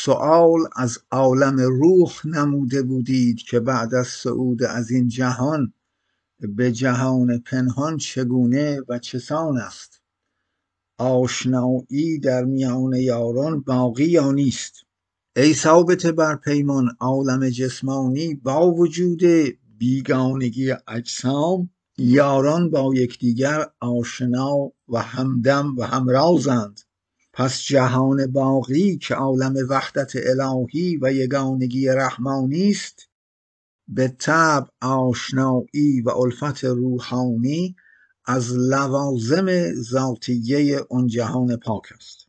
سؤال از عالم روح نموده بودید که بعد از صعود از این جهان به جهان پنهان چگونه و چسان است؟ آشنایی در میان یاران باقی یا نیست؟ ای ثابت بر پیمان عالم جسمانی، با وجود بیگانگی اجسام یاران با یکدیگر آشنا و همدم و همرازند. پس جهان باقی که عالم وحدت الهی و یگانگی رحمانی است، به طبع آشنایی و الفت روحانی از لوازم ذاتیه اون جهان پاک است.